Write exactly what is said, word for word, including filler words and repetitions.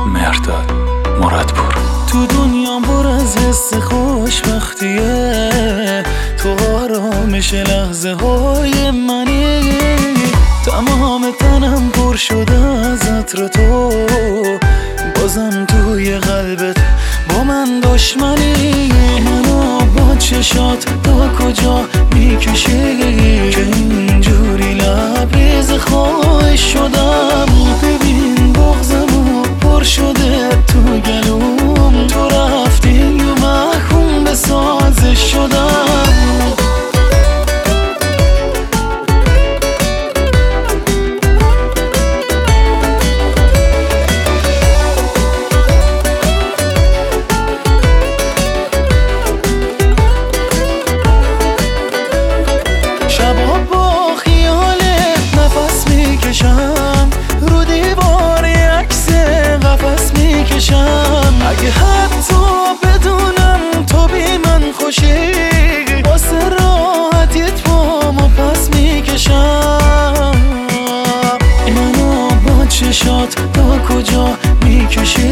مرداد مرادپور. تو دنیا پر از حس خوشبختیه، تو آرامش لحظه های منی، تمام تنم پر شده از عطر تو، بازم توی قلبت با من دشمنی. منو با چشات تا کجا میکشی که اینجوری لبریز خواهش شدم؟ ببین بغضمو پر شده تو گلوم، تو رفتی و محکوم به سازش شدم. رو دیوار عکس قفس میکشم، اگه حتی بدونم تو بی من خوشی، واسه راحتیت پامو پس میکشم. منو با چشات تا کجا میکشی